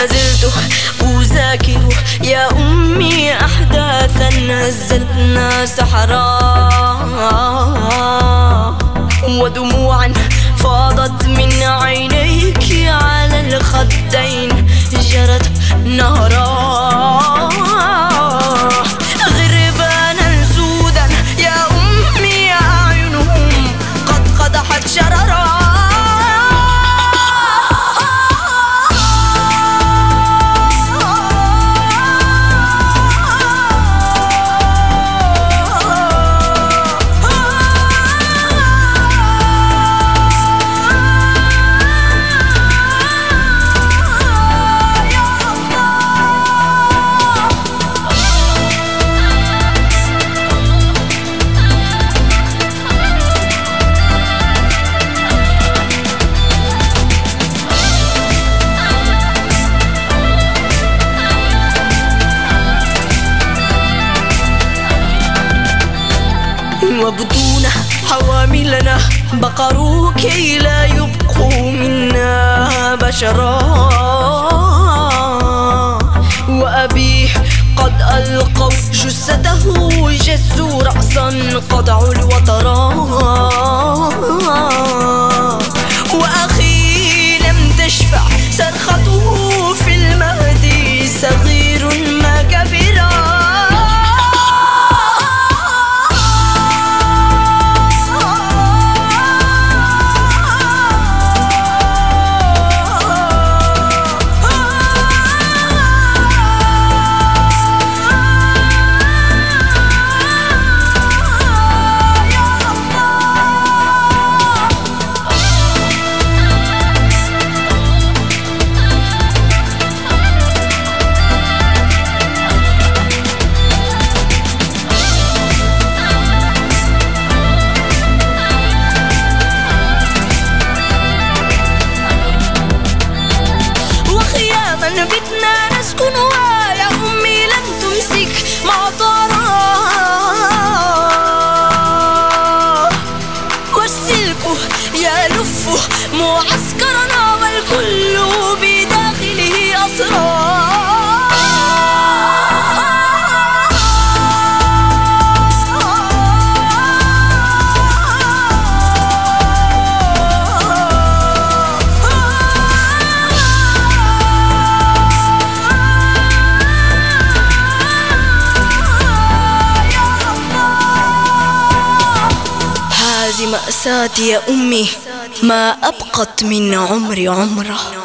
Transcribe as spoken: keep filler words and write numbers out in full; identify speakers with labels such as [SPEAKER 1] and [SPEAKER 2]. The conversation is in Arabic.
[SPEAKER 1] ما زلت أذاكر يا أمي أحداثا هزتنا سحرا، ودموعا فاضت من عينيك على الخدين جرت نهرا. غربانا سودا يا أمي أعينهم قد قدحت شررا. وبطون حواملنا بقروا كي لا يبقوا منا بشرا، وأبيه قد ألقوا جثته جسوا رأسا قطعوا الوترا. وأخي لم تشفع صرخته في المهد صغير ما كبرا. بتنا نسكن ويا أمي لم تمسك مطرا، والسلك يلف معسكرنا والكل بداخله أسرى. هذه مأساتي يا أمي ما أبقت من عمري عمره.